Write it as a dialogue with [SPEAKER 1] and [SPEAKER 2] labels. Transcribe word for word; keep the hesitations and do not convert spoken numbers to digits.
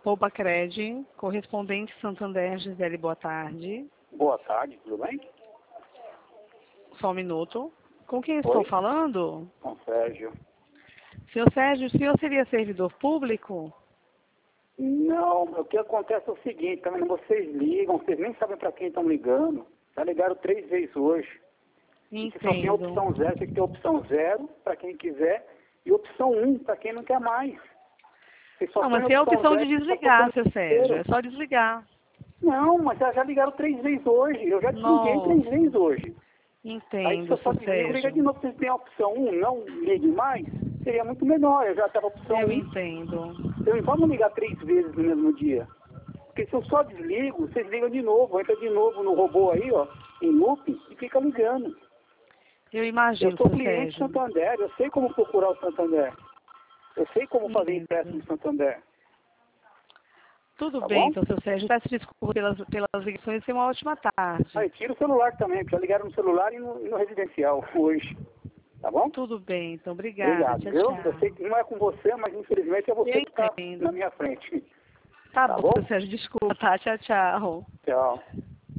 [SPEAKER 1] Poupa Cred, correspondente Santander, Gisele, boa tarde.
[SPEAKER 2] Boa tarde, tudo bem?
[SPEAKER 1] Só um minuto. Com quem estou
[SPEAKER 2] Oi?
[SPEAKER 1] falando?
[SPEAKER 2] Com Sérgio.
[SPEAKER 1] Senhor Sérgio, o senhor seria servidor público?
[SPEAKER 2] Não, o que acontece é o seguinte, também vocês ligam, vocês nem sabem para quem estão ligando. Já ligaram três vezes hoje. E se só tem a opção
[SPEAKER 1] Entendo.
[SPEAKER 2] zero, tem que ter a opção zero para quem quiser e opção um para quem não quer mais. Vocês só
[SPEAKER 1] Não,
[SPEAKER 2] têm
[SPEAKER 1] mas tem a opção de
[SPEAKER 2] zero,
[SPEAKER 1] desligar, seu Sérgio.
[SPEAKER 2] inteiro.
[SPEAKER 1] É só desligar.
[SPEAKER 2] Não, mas já, já ligaram três vezes hoje. Eu já desliguei
[SPEAKER 1] Nossa.
[SPEAKER 2] três vezes hoje. Aí se
[SPEAKER 1] Entendo,
[SPEAKER 2] eu só
[SPEAKER 1] seu
[SPEAKER 2] desligo, liga de
[SPEAKER 1] Sérgio.
[SPEAKER 2] novo. Vocês têm a opção um, não ligue mais, seria muito melhor. Eu já estava a opção
[SPEAKER 1] Eu
[SPEAKER 2] um.
[SPEAKER 1] entendo.
[SPEAKER 2] Vocês não vão ligar três vezes no mesmo dia. Porque se eu só desligo, vocês ligam de novo. Entra de novo no robô aí, ó, em loop, e fica ligando.
[SPEAKER 1] Eu
[SPEAKER 2] Eu
[SPEAKER 1] imagino,
[SPEAKER 2] sou
[SPEAKER 1] seu
[SPEAKER 2] cliente do
[SPEAKER 1] Sérgio.
[SPEAKER 2] Santander, eu sei como procurar o Santander. Eu sei como fazer empréstimo
[SPEAKER 1] Entendo.
[SPEAKER 2] do Santander.
[SPEAKER 1] Tudo
[SPEAKER 2] Tá
[SPEAKER 1] bem,
[SPEAKER 2] bom?
[SPEAKER 1] então, seu Sérgio. Peço desculpa pelas, pelas ligações. Tenha uma ótima tarde.
[SPEAKER 2] Aí tira o celular também, porque já ligaram no celular e no, e no residencial hoje. Tá bom?
[SPEAKER 1] Tudo bem, então. Obrigada.
[SPEAKER 2] Obrigado,
[SPEAKER 1] Tchau,
[SPEAKER 2] viu? Eu sei
[SPEAKER 1] tchau.
[SPEAKER 2] que não é com você, mas infelizmente é você
[SPEAKER 1] Eu
[SPEAKER 2] que está
[SPEAKER 1] entendo.
[SPEAKER 2] na minha frente.
[SPEAKER 1] Tá
[SPEAKER 2] Tá
[SPEAKER 1] bom,
[SPEAKER 2] bom?
[SPEAKER 1] seu Sérgio. Desculpa, tá? Tchau, tchau.
[SPEAKER 2] Tchau.